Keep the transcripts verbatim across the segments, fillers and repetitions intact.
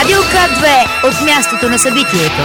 Радио К две от мястото на събитието.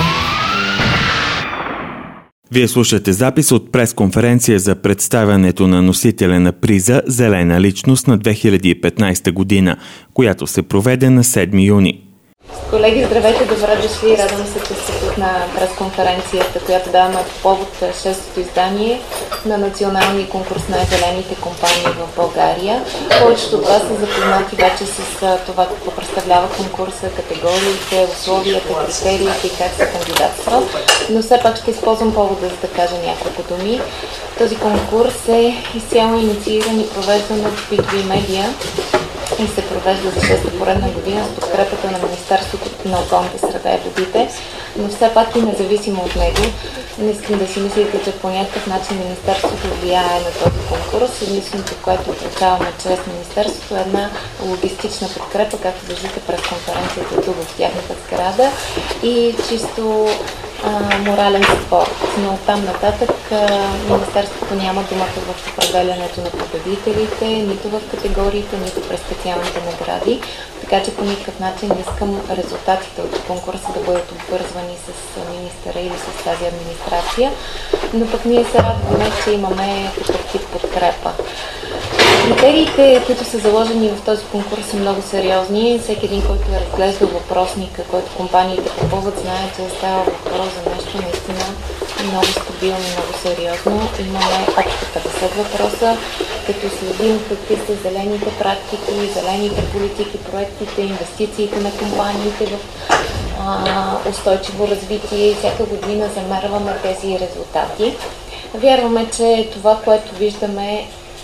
Вие слушате запис от пресконференция за представянето на носителя на приза «Зелена личност» на две хиляди и петнадесета година, която се проведе на седми юни. Колеги, здравейте, добре дошли. Радвам се, че сте тук на пресконференцията, която даваме по повод шестото издание на националния конкурс на зелените компании в България. Повечето от вас са запознати вече с това какво представлява конкурса, категориите, условията, критериите и как се кандидатства. Но все пак ще използвам повода, за да кажа няколко думи. Този конкурс е изцяло иницииран и провеждан от би две медия и се провежда за шеста поредна година с подкрепата на Министерството на околната среда и водите, но все пак и независимо от него. Не искам да си мислите, че по някакъв начин Министерството влияе на този конкурс. Единственото, което получаваме чрез Министерството е една логистична подкрепа, както виждате през конференцията тук в тяхната сграда, и чисто а, морален спорт. Но оттам нататък а, Министерството няма думата в определянето на победителите, нито в категориите, нито през специалните награди. Така че по никакъв начин не искам резултатите от конкурса да бъдат обвързвани с министъра или с тази администрация, но пък ние се радваме, че имаме такъв тип подкрепа. Критериите, които са заложени в този конкурс, са много сериозни. Всеки един, който е разглеждал въпросника, който компаниите попълват, знае, че става въпрос за нещо наистина много стабилно, много сериозно. Имаме общо петдесет въпроса, като следим какви са зелените практики, зелените политики, проектите, инвестициите на компаниите в а, устойчиво развитие и всяка година замерваме тези резултати. Вярваме, че това, което виждаме,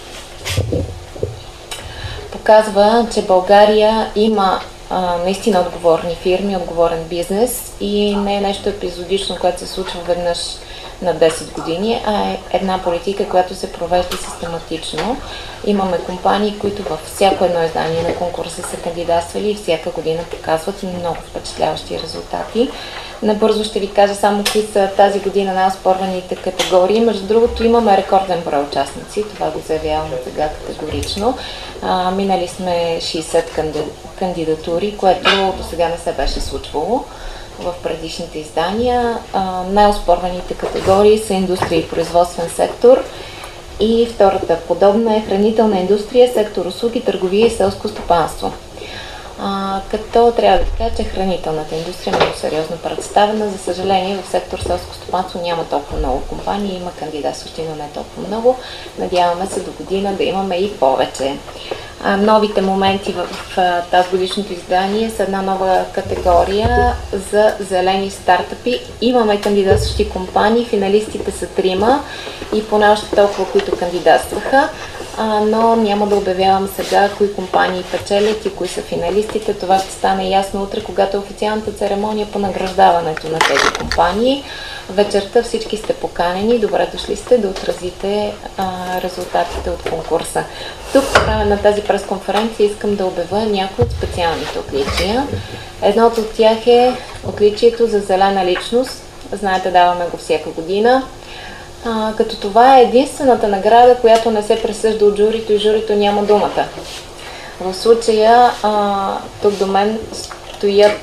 показва, че България има а, наистина отговорни фирми, отговорен бизнес и не е нещо епизодично, което се случва веднъж на десет години, а е една политика, която се провежда систематично. Имаме компании, които във всяко едно издание на конкурса са кандидатствали и всяка година показват много впечатляващи резултати. Набързо ще ви кажа само кои са тази година най-оспорваните категории. Между другото, имаме рекорден брой участници, това го заявявам сега категорично. А, минали сме шейсет кандидатури, което до сега не се беше случвало в предишните издания. А, най-оспорваните категории са индустрия и производствен сектор и втората подобна е хранителна индустрия, сектор услуги, търговия и селско стопанство. А, като трябва да кажа, че хранителната индустрия е много сериозно представена. За съжаление, в сектор селско стопанство няма толкова много компании, има кандидатстващи, но не толкова много. Надяваме се до година да имаме и повече. А, новите моменти в, в, в тази годишното издание са една нова категория за зелени стартъпи. Имаме кандидатстващи компании, финалистите са трима и поне още толкова, които кандидатстваха. А, но няма да обявявам сега кои компании печелят и кои са финалистите. Това ще стане ясно утре, когато е официалната церемония по награждаването на тези компании. Вечерта всички сте поканени, добре дошли сте да отразите а, резултатите от конкурса. Тук по време на тази пресконференция искам да обявя някои от специалните отличия. Едното от тях е отличието за зелена личност. Знаете, даваме го всяка година. А, като това е единствената награда, която не се присъжда от журито и журито няма думата. В случая а, тук до мен стоят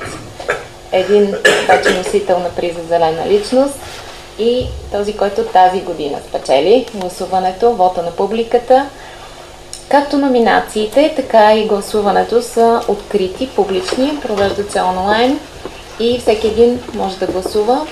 един вече носител на приза зелена личност и този, който тази година спечели гласуването, вота на публиката. Както номинациите, така и гласуването са открити, публични, провеждат се онлайн и всеки един може да гласува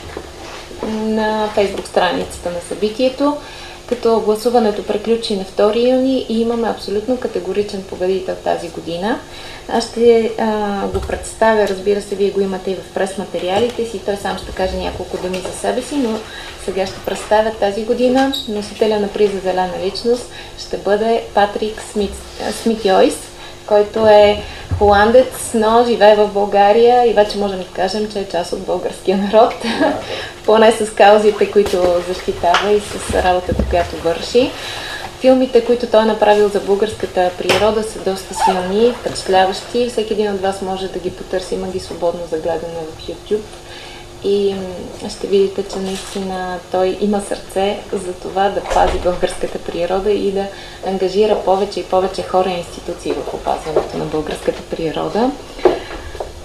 на фейсбук страницата на събитието, като гласуването приключи на втори юни и имаме абсолютно категоричен победител тази година. Аз ще а, го представя, разбира се, вие го имате и в прес-материалите си, той сам ще каже няколко думи за себе си, но сега ще представя тази година. Носителя на приза зелена личност ще бъде Патрик Смит, Смит Йойс, който е холандец, но живее в България и вече можем да кажем, че е част от българския народ, поне с каузите, които защитава и с работата, която върши. Филмите, които той е направил за българската природа, са доста силни, впечатляващи. Всеки един от вас може да ги потърси, има ги свободно за гледане в YouTube. И ще видите, че наистина той има сърце за това да пази българската природа и да ангажира повече и повече хора и институции в опазването на българската природа.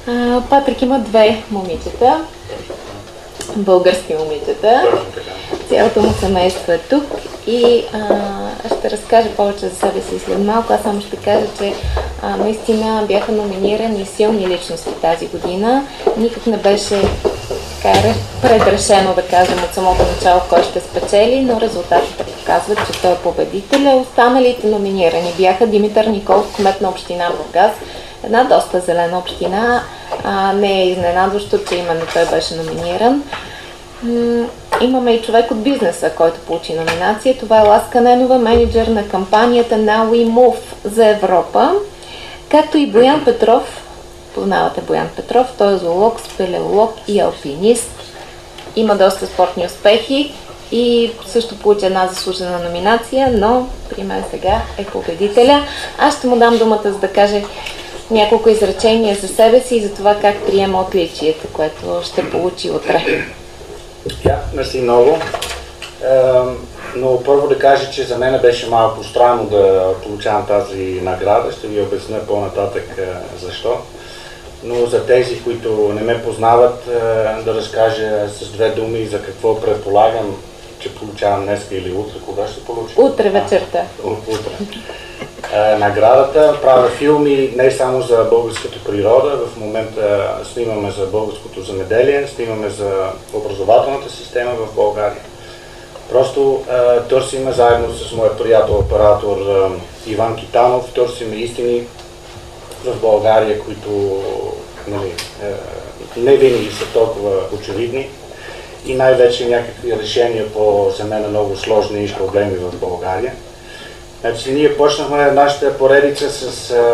А, Патрик има две момичета, български момичета. Цялото му семейство е тук и а, ще разкажа повече за себе си след малко. Аз само ще кажа, че а, наистина бяха номинирани силни личности тази година. Никак не беше така предрешено, да кажем, от самото начало кой ще спечели, но резултатите показват, че той е победителя. Останалите номинирани бяха Димитър Николов, кмет на община Бургас, една доста зелена община. А, не е изненадващо, че именно той беше номиниран. М- имаме и човек от бизнеса, който получи номинация. Това е Ласка Ненова, менеджер на кампанията Now We Move за Европа, както и Боян Петров. Познавате Боян Петров, той е зоолог, спелеолог и алпинист. Има доста спортни успехи и също получи една заслужена номинация, но при мен сега е победителя. Аз ще му дам думата, за да каже няколко изречения за себе си и за това как приема отличието, което ще получи утре. Ja, мерси много. Е, но първо да кажа, че за мен беше малко странно да получавам тази награда. Ще ви обясня по-нататък е, защо. Но за тези, които не ме познават, е, да разкажа с две думи за какво предполагам, че получавам днес или утре. Кога ще получа? Утре вечерта. А, утре. Е, наградата. Правя филми не само за българската природа. В момента снимаме за българското земеделие, снимаме за образователната система в България. Просто е, търсиме заедно с моят приятел оператор е, Иван Китанов, търсиме истини в България, които нали, е, не винаги са толкова очевидни и най-вече някакви решения по за мен много сложни проблеми в България. Значи, ние почнахме нашата поредица с е,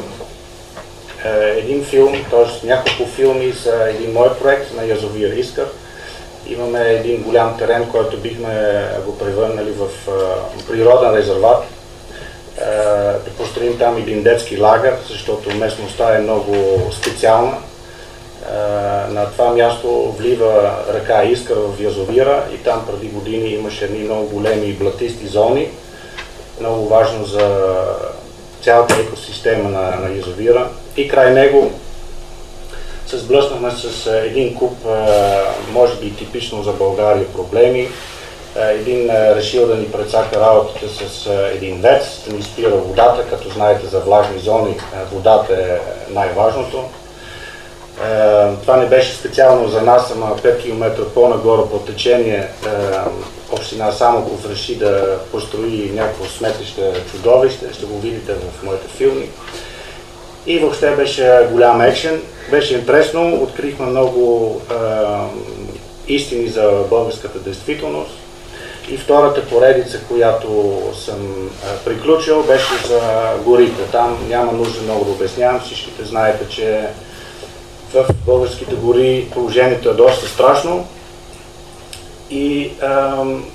е, един филм, т.е. няколко филми за един мой проект на язовир Искър. Имаме един голям терен, който бихме го превърнали в е, природен резерват. Е, да построим там един детски лагер, защото местността е много специална. Е, на това място влива река Искър в язовира и там преди години имаше едни много големи блатисти зони. Много важно за цялата екосистема на, на язовира. И край него се сблъснахме с един куп, може би типично за България, проблеми. Един решил да ни прецака работата с един вец, да ни спира водата, като знаете за влажни зони водата е най-важното. Това не беше специално за нас, ама пет километра по-нагоре по течение община Самоков реши да построи някакво сметище чудовище, ще го видите в моите филми. И въобще беше голям екшен, беше интересно, открихме много е, истини за българската действителност. И втората поредица, която съм е, приключил, беше за горите. Там няма нужда много да обяснявам, всичките знаете, че в българските гори положението е доста страшно. И ам,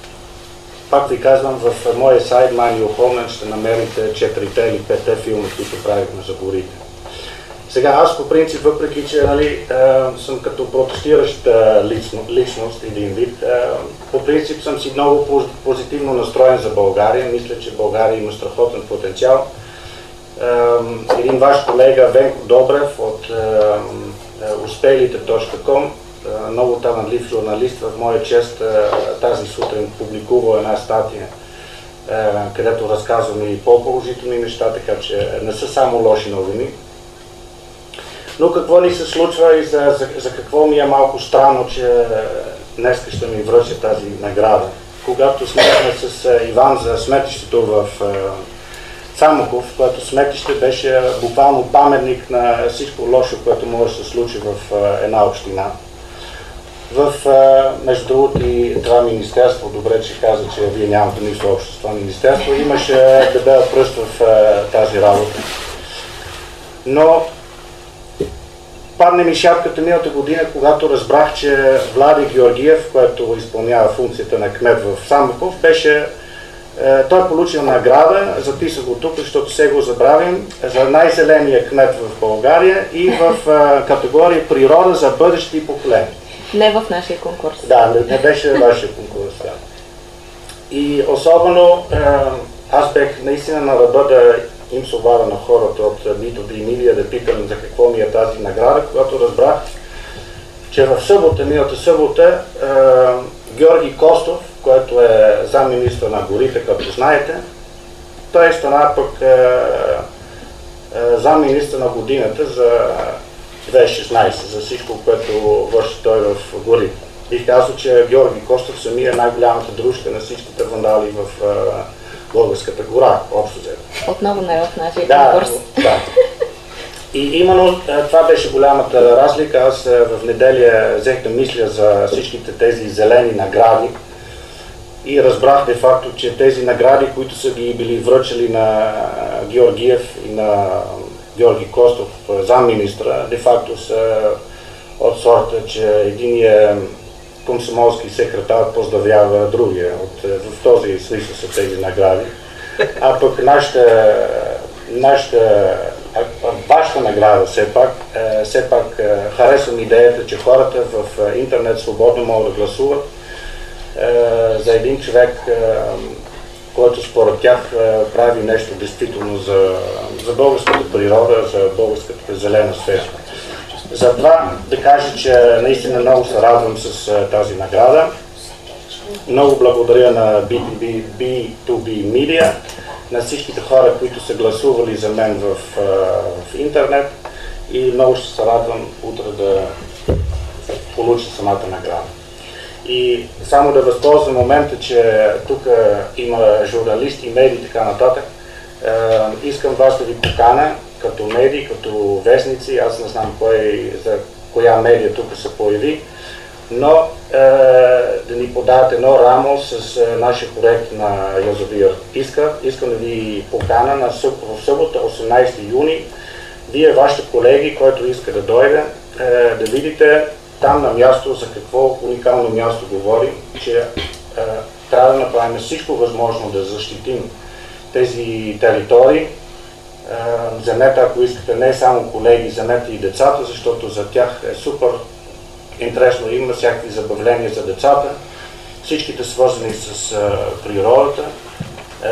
пак ви казвам, в моя сайт Манио Холмен ще намерите четирите или петте филми, които правихме за горите. Сега аз по принцип, въпреки че нали, а, съм като протестираща лично, личност, един вид, а, по принцип съм си много позитивно настроен за България. Мисля, че България има страхотен потенциал. А, един ваш колега Венко Добрев от а, успелите точка ком, много талантлив журналист, в моя чест тази сутрин публикува една статия, където разказваме и по-положителни неща, така че не са само лоши новини. Но какво ни се случва и за, за, за какво ми е малко странно, че днес ще ми връча тази награда. Когато сметнахме с Иван за сметището в Самоков, което сметище беше буквално паметник на всичко лошо, което може да се случи в една община. В, между другото, и това министерство, добре, че каза, че вие нямате нищо общо с това министерство, имаше дебел пръст в тази работа. Но падне ми шапката миналата година, когато разбрах, че Влади Георгиев, който изпълнява функцията на кмет в Самоков, беше, той е получил награда, записах го тук, защото се го забравим, за най-зеления кмет в България и в категория природа за бъдещи поколения. Не в нашия конкурс. Да, не, не беше вашия конкурс. Да. И особено аз бех наистина на ръба да им се обадя на хората от би ту би Media да питам за какво ми е тази награда, когато разбрах, че в събота, миналата събота, е, Георги Костов, който е замминистър на горите, като знаете, той стана пък е, е, замминистър на годината за две хиляди и шестнадесета, за всичко, което върши той в горите. Бих казал, че Георги Костов самия е най-голямата дружка на всичките вандали в е, българската гора, общо взето. Отново не е в нашия да, конкурс. Да. И именно това беше голямата разлика. Аз в неделя взех да мисля за всичките тези зелени награди и разбрах де факто, че тези награди, които са ги били връчали на Георгиев и на Георги Костов, замминистра, де факто са от сорта, че единият комсомолски секретар поздравява другия. От, в този смисъл са тези награди. А пък нашата, нашата вашата награда все пак, е, все пак е, харесвам идеята, че хората в е, интернет свободно могат да гласуват е, за един човек, е, който според тях е, прави нещо действително за, за българската природа, за българската зелена сфера. Затова да кажа, че наистина много се радвам с е, тази награда. Много благодаря на би ту би Media, на всичките хора, които са гласували за мен в, в интернет и много ще се радвам утре да получа самата награда. И само да възползвам момента, че тук има журналисти, медии и така нататък, е, искам вас да ви поканя като медии, като вестници, аз не знам кой, за коя медия тук се появи, но е, да ни подават едно рамо с е, нашия проект на язовир Искър. Искам да ви покана на съб, в събота, осемнадесети юни, вие, вашите колеги, който иска да дойде, е, да видите там на място за какво уникално място говорим, че е, трябва да направим всичко възможно да защитим тези територии. Е, вземете, ако искате, не само колеги, вземете и децата, защото за тях е супер интересно, има всякакви забавления за децата, всичките свързани с а, природата. А,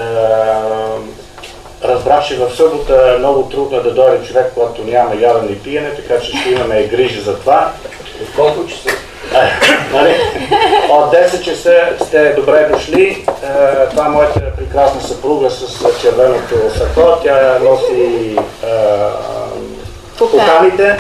разбрах, че в събота е много трудно да дойде човек, когато няма ядене и пиене, така че ще имаме и грижа за това. От колко часа? Нали? От десет часа сте добре дошли. А, това е моята прекрасна съпруга с червеното сако. Тя носи а, поканите.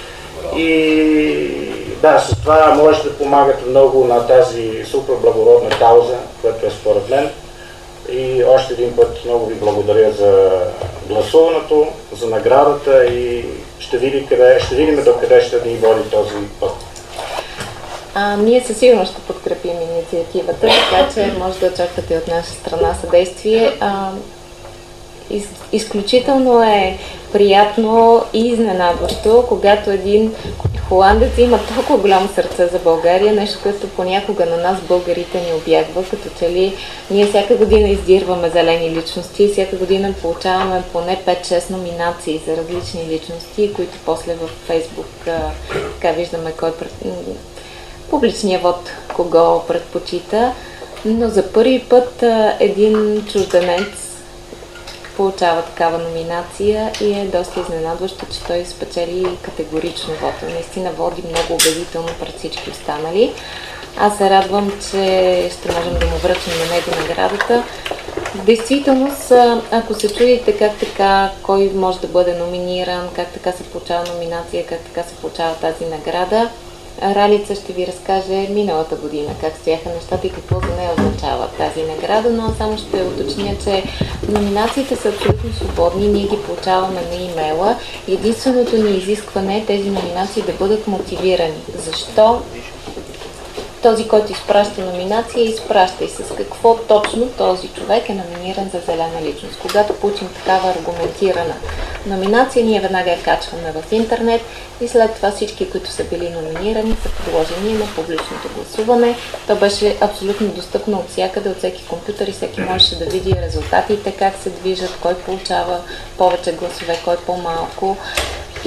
И да, с това може да помагате много на тази супер благородна кауза, която е според мен. И още един път много ви благодаря за гласуването, за наградата и ще видим, къде, ще видим до къде ще ни води този път. А, ние със сигурност ще подкрепим инициативата, така че може да очаквате от наша страна съдействие. А, из, изключително е приятно и изненадващо, когато един холандец има толкова голямо сърце за България, нещо, което понякога на нас българите ни обягва, като че ли ние всяка година издирваме зелени личности и всяка година получаваме поне пет-шест номинации за различни личности, които после във Фейсбук така виждаме кой пред... публичния вод кого предпочита, но за първи път един чужденец получава такава номинация и е доста изненадващо, че той спечели категорично вода. Наистина води много убедително пред всички останали. Аз се радвам, че ще можем да му връчим на него наградата. В действителност, ако се чудите как така, кой може да бъде номиниран, как така се получава номинация, как така се получава тази награда, Ралица ще ви разкаже миналата година как стояха нещата и какво за нея означава тази награда, но само ще уточня, че номинациите са абсолютно свободни, ние ги получаваме на имейла. Единственото ни изискване е тези номинации да бъдат мотивирани. Защо този, който изпраща номинация, изпраща и с какво точно този човек е номиниран за зелена личност. Когато получим такава аргументирана номинация, ние веднага я качваме в интернет и след това всички, които са били номинирани, са подложени на публичното гласуване. То беше абсолютно достъпно от всякъде, от всеки компютър и всеки можеше да види резултатите, как се движат, кой получава повече гласове, кой по-малко.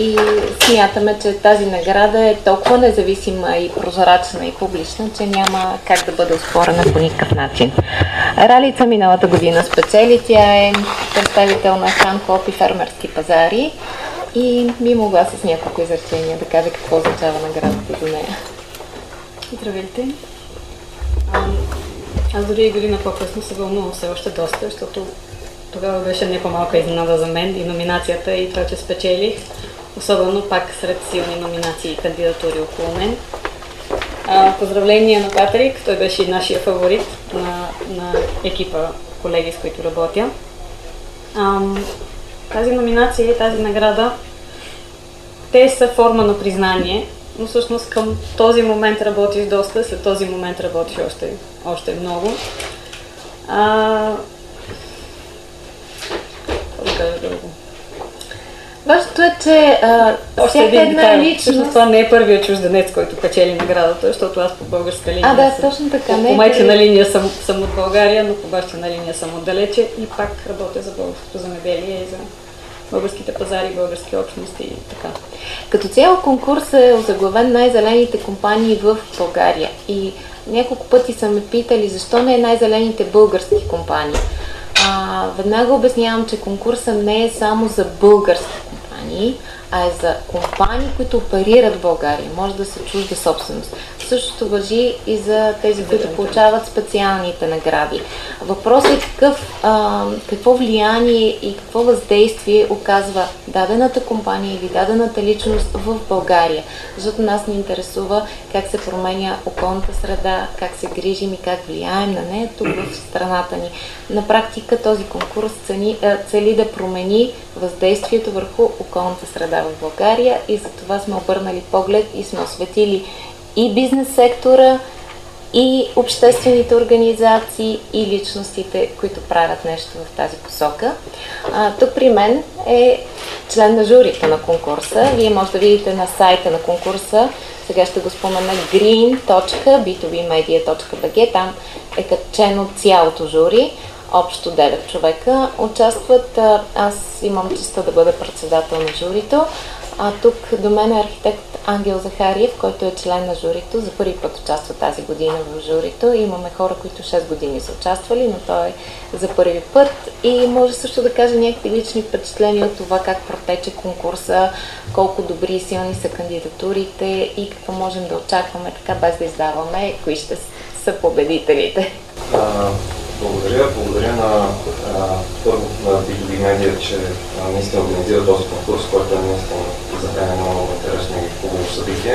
и смятаме, че тази награда е толкова независима и прозрачна и публична, че няма как да бъде оспорена по никакъв начин. Ралица миналата година спечели, тя е представител на Хан-Коп и фермерски пазари и би могла с няколко изречения да каже какво означава наградата за нея. Здравейте! Аз дори и година по-късно се вълнувам все още доста, защото тогава беше не по-малка изненада за мен и номинацията и това, че спечелих. Особено пак сред силни номинации и кандидатури около мен. А, поздравление на Патрик, той беше и нашия фаворит на, на екипа колеги, с които работя. А, тази номинация и тази награда, те са форма на признание, но всъщност към този момент работиш доста, след този момент работиш още, още много. А, Важното е, че а, всяка една личност... Това не е първият чужденец, който печели наградата, защото аз по българска линия а, да, съм... точно така, по, не по е майчина първи... линия съм, съм от България, но по бащина линия съм отдалече и пак работя за българското земеделие и за българските пазари, български общности и така. Като цяло конкурсът е озаглавен най-зелените компании в България и няколко пъти са ме питали защо не е най-зелените български компании. А, веднага обяснявам, че конкурсът не е само за български компании, а е за компании, които оперират в България. Може да са чужда собственост. Същото важи и за тези, които получават специалните награди. Въпросът е какъв, а, какво влияние и какво въздействие оказва дадената компания или дадената личност в България. Защото нас ни интересува как се променя околната среда, как се грижим и как влияем на нея тук в страната ни. На практика този конкурс цени, цели да промени въздействието върху околната среда в България и за това сме обърнали поглед и сме осветили и бизнес сектора, и обществените организации, и личностите, които правят нещо в тази посока. А, тук при мен е член на журито на конкурса. Вие може да видите на сайта на конкурса, сега ще го спомена, green точка би ту би media точка би джи. Там е качено цялото жури. Общо девет човека участват. Аз имам честа да бъда председател на журито. А тук до мен е архитект Ангел Захариев, който е член на журито. За първи път участва тази година в журито. Имаме хора, които шест години са участвали, но той е за първи път. И може също да каже някакви лични впечатления от това как протече конкурса, колко добри и силни са кандидатурите и какво можем да очакваме, така без да издаваме, кои ще са победителите. Благодаря. Благодаря на първо на би ту би Media, че а, наистина организира този конкурс, който е наистина за мен е много интересно и хубаво събитие.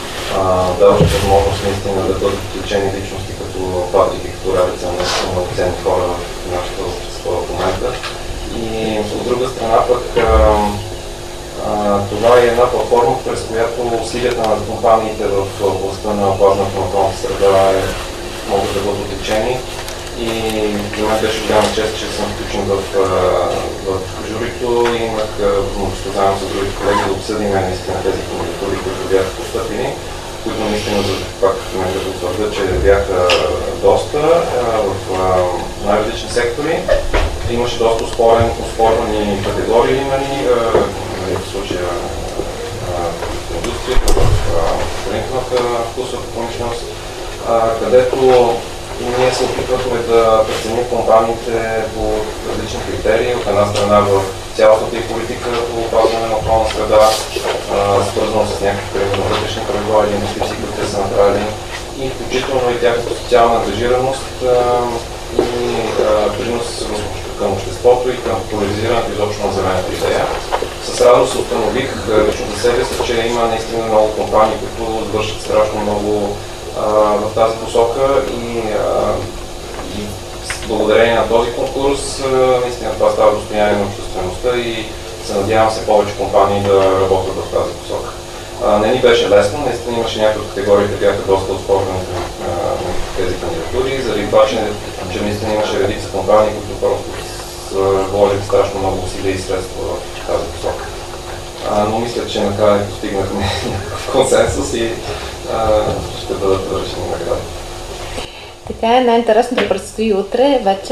Даваше възможност наистина да бъдат включени личности като Патрик и като Ралица, наистина много ценни хора в нашето общество в момента. И от друга страна пък а, а, това е една платформа, през която усилията на компаниите в областта на опазването на околната среда е, могат да бъдат отличени. И за мен беше голяма чест, че съм включен в, в журито и имах възможността заедно с другите колеги да обсъдим наистина тези кандидатури, които бяха постъпени, които наистина, пак мен да потвърдя, че бяха доста в най-различни сектори. Имаше доста успорен, успорвани категории, имени, в случая в индустрията, в хранителната вкусовата промишленост, където ние се опитвахме да преценим компаниите по различни критерии. От една страна в цялостната и политика по опазване на околна среда, свързано с някакви вътрешни правила или инвестиции, които те са направили, и включително и тяхната социална ангажираност и принос към обществото и към популяризирането изобщо на зелената идея. С радост установих лично за себе си, че има наистина много компании, които вършат страшно много в тази посока и, и благодарение на този конкурс наистина това става достояние на обществеността и се надявам се повече компании да работят в тази посока. Не ни беше лесно, наистина имаше някои от категориите, бяха доста оспорвани на тези кандидатури, заради това, че, че наистина имаше редица компании, които просто вложили страшно много усилия и средства в тази посока. Но мисля, че накрая постигнахме някакъв консенсус и а, ще бъдат вършени награди. Така е, най-интересното предстои утре вечер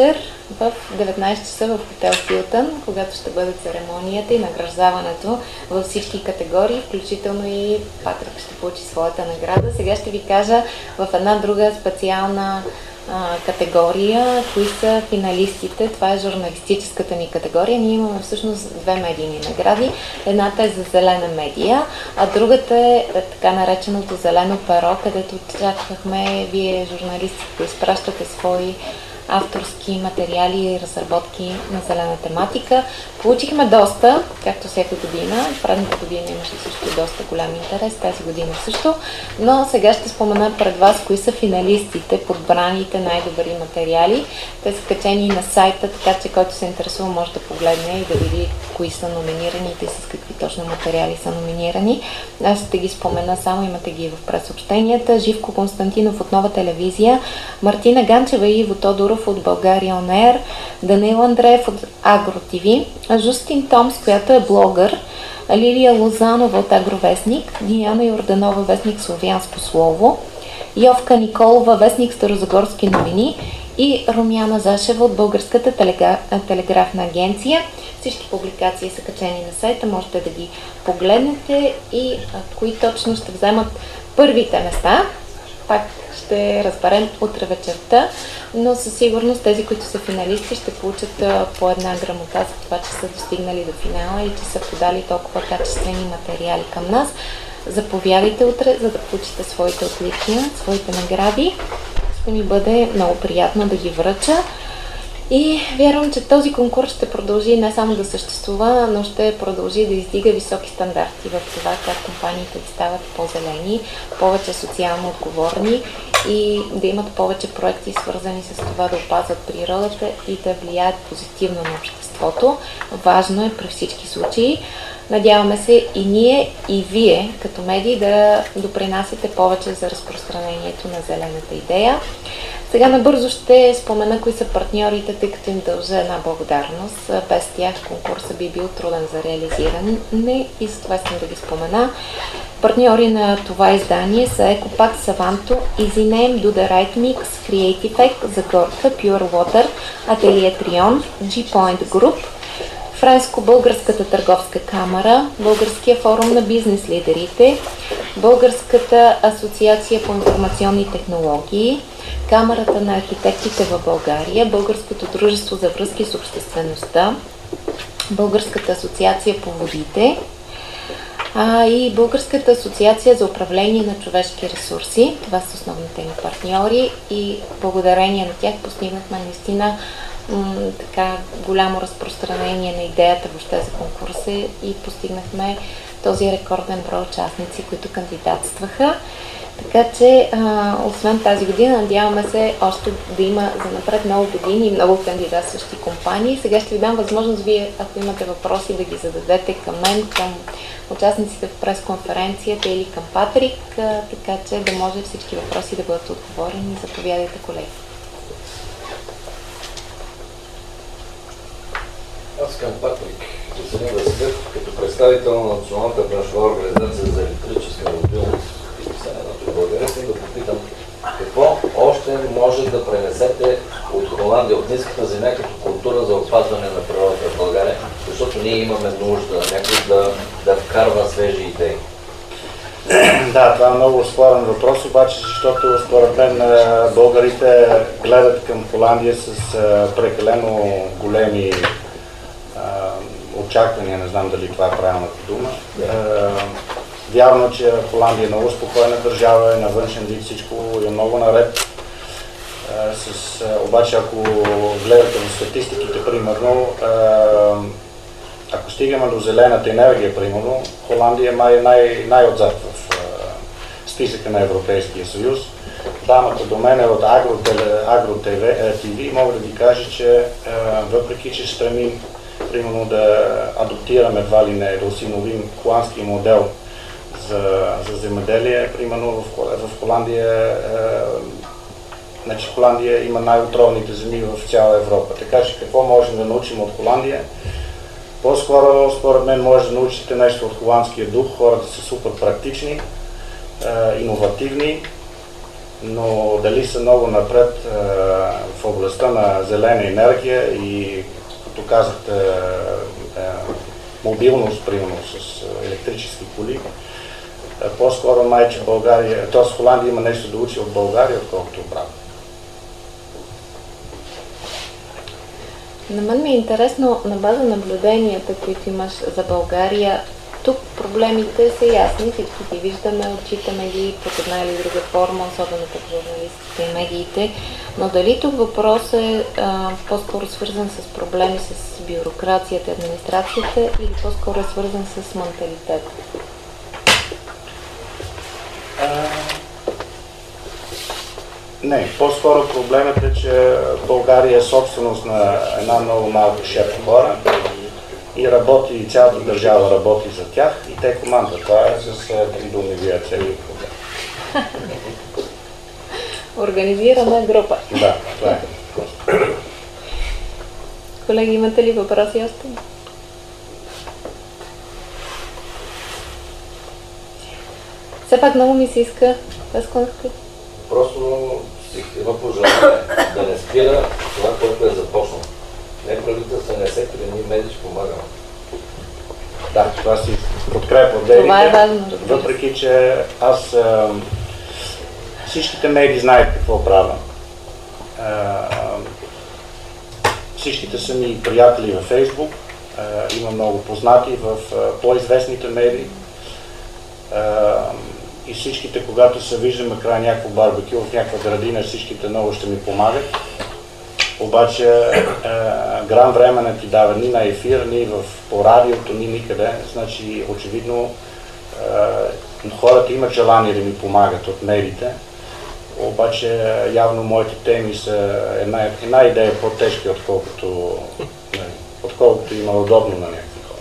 в деветнайсет часа в хотел Хилтън, когато ще бъде церемонията и награждаването във всички категории, включително и Патрик ще получи своята награда. Сега ще ви кажа в една друга специална а, категория, кои са финалистите. Това е журналистическата ни категория. Ние имаме всъщност две медийни награди. Едната е за зелена медия, а другата е така нареченото зелено перо, където очаквахме вие, журналистите, да изпращате свои авторски материали и разработки на зелена тематика. Получихме доста, както всяка година. Предната година имаше също доста голям интерес, тази година също. Но сега ще спомена пред вас кои са финалистите, подбраните най-добри материали. Те са качени на сайта, така че който се интересува може да погледне и да види кои са номинираните и с какви точно материали са номинирани. Аз ще ги спомена, само имате ги в пресъобщенията. Живко Константинов от Нова телевизия, Мартина Ганчева и Иво Тодоров от България Он Ер, Даниил Андреев от Агро ТВ, Жустин Томс, която е блогър, Лилия Лозанова от Агровестник, Диана Йорданова, вестник Славянско слово, Йовка Николова, вестник Старозагорски новини и Румяна Зашева от Българската телеграфна агенция. Всички публикации са качени на сайта, можете да ги погледнете и а, кои точно ще вземат първите места. Пак ще разберем утре вечерта, но със сигурност тези, които са финалисти, ще получат а, по една грамота за това, че са достигнали до финала и че са подали толкова качествени материали към нас. Заповядайте утре, за да получите своите отличия, своите награди. Ще ми бъде много приятно да ги връча. И вярвам, че този конкурс ще продължи не само да съществува, но ще продължи да издига високи стандарти в това как компаниите да стават по-зелени, повече социално отговорни и да имат повече проекти, свързани с това да опазват природата и да влияят позитивно на обществото. Важно е при всички случаи. Надяваме се и ние, и вие като медии да допринасяте повече за разпространението на зелената идея. Сега набързо ще спомена кои са партньорите, тъй като им дължа една благодарност. Без тях конкурсът би бил труден за реализиране и за това искам да ги спомена. Партньори на това издание са Екопак, Саванто, EasyName, Do The Right Mix, Creative Egg, Загорка, Pure Water, Ателие Трион, G-Point Group, Френско-българската търговска камара, Българския форум на бизнес лидерите, Българската асоциация по информационни технологии, Камарата на архитектите в България, Българското дружество за връзки с обществеността, Българската асоциация по водите а, и Българската асоциация за управление на човешки ресурси. Това са основните ни партньори и благодарение на тях постигнахме наистина м- така голямо разпространение на идеята въобще за конкурса и постигнахме този рекорден брой участници, които кандидатстваха. Така че, а, освен тази година, надяваме се още да има за напред много години и много кандидатстващи компании. Сега ще ви дам възможност вие, ако имате въпроси, да ги зададете към мен, към участниците в пресконференцията или към Патрик, а, така че да може всички въпроси да бъдат отговорени. Заповядайте, колеги. Аз към Патрик Веселин Василев, като представител на Националната браншова организация за електрическа мобилност и писането в България, искам да попитам какво още може да пренесете от Холандия, от ниската земя, като култура за опазване на природата в България, защото ние имаме нужда някой да, да вкарва свежи идеи. Да, това е много спорен въпрос, обаче, защото според мен българите гледат към Холандия с прекалено големи очаквания, не знам дали това е правилната дума. Вярно, че Холандия е много спокойна държава, е на външен вид всичко е много наред. С, обаче, ако гледате в статистиките, примерно, ако стигаме до зелената енергия, примерно, Холандия е май, най- най-отзад в списъка на Европейския съюз. Дамата до мен е от Агро ТВ, мога да ви кажа, че въпреки, че стремим примерно да адаптираме едва ли не, да осиновим холандския модел за, за земеделие, примерно в, в Холандия, е, значи Холандия има най-отровните земи в цяла Европа. Така че какво можем да научим от Холандия? По-скоро, според мен, може да научите нещо от холандския дух. Хората са супер практични, е, иновативни, но дали са много напред а, в областта на зелена енергия и, като казахте, а, мобилност, примерно с електрически коли, а, по-скоро май, че България, т.е. Холандия има нещо да учи от България, отколкото обратно. На мен ми е интересно, на база наблюденията, които имаш за България, тук проблемите са ясни, всички ги виждаме, отчитаме ги под една или друга форма, особено като журналистите и медиите, но дали тук въпрос е а, по-скоро свързан с проблеми с бюрокрацията и администрацията или по-скоро е свързан с менталитета? А... Не, по-скоро проблемът е, че България е собственост на една много малка шепа хора и работи, и цялата държава работи за тях и те командват. Това е с три думи вие целият проблем. Организирана група. Да, това е. Колеги, имате ли въпроси още? Все пак много ми се иска. Безконски. Просто едно пожелание да не спира това, което е започнало. Не правителствения сектор и ние медици помагаме. Да, това си подкрепа от Това е важно. Въпреки, че аз а, всичките медии знаят какво правя. А, всичките са ми приятели във Фейсбук, а, има много познати в а, по-известните медии. А, и всичките, когато се виждаме край някакво барбекю в някаква градина, всичките много ще ми помагат. Обаче е, грам време не ти дава ни на ефир, ни в, по радиото, ни никъде. Значи, очевидно, е, хората имат желание да ми помагат от медиите. Обаче, явно моите теми са една, една идея по-тежки, отколкото, не, отколкото има удобно на някакви хора.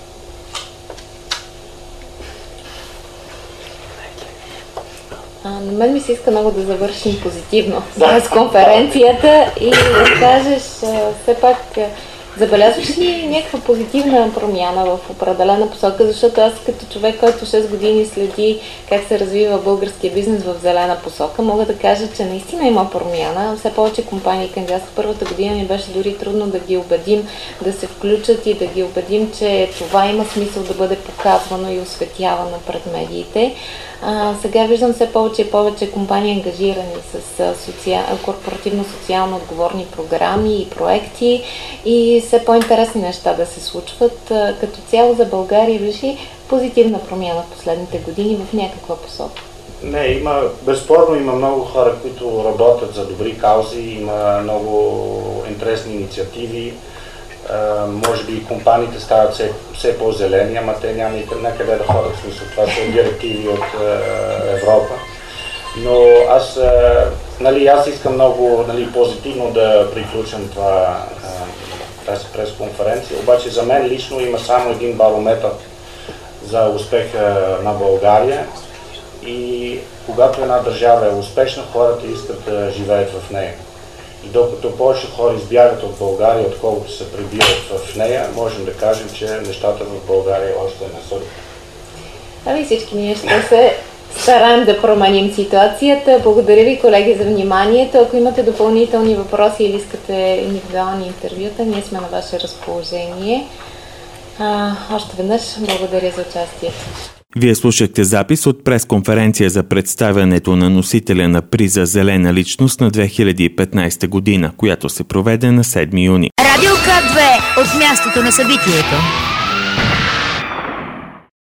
А, на мен ми се иска много да завършим позитивно да. с конференцията и да кажеш, а, все пак, а, забелязваш ли някаква позитивна промяна в определена посока, защото аз като човек, който шест години следи как се развива българския бизнес в зелена посока, мога да кажа, че наистина има промяна. Все повече компании кандидатстват. Първата година ни беше дори трудно да ги убедим да се включат и да ги убедим, че това има смисъл да бъде показвано и осветявано пред медиите. А, сега виждам все повече и повече компании ангажирани с а, социал... корпоративно-социално отговорни програми и проекти и все по-интересни неща да се случват. А, като цяло за България вижи позитивна промяна в последните години в някаква посока. Не, има, безспорно има много хора, които работят за добри каузи, има много интересни инициативи. Uh, може би компаниите стават все, все по-зелени, ама те няма и някъде да ходят, в смисъл, това са директиви от uh, Европа. Но аз, uh, нали, аз искам много, нали, позитивно да приключам това, uh, тази пресконференция, обаче за мен лично има само един барометър за успеха на България и когато една държава е успешна, хората искат да живеят в нея. И докато повече хора избягат от България, отколкото се прибират в нея, можем да кажем, че нещата в България още не са. Ами всички ние ще се стараем да променим ситуацията. Благодаря ви, колеги, за вниманието. Ако имате допълнителни въпроси или искате индивидуални интервюта, ние сме на ваше разположение. А, още веднъж благодаря за участието. Вие слушахте запис от пресконференция за представянето на носителя на приза Зелена личност на две хиляди и петнайсета година, която се проведе на седми юни. Радио К две от мястото на събитието.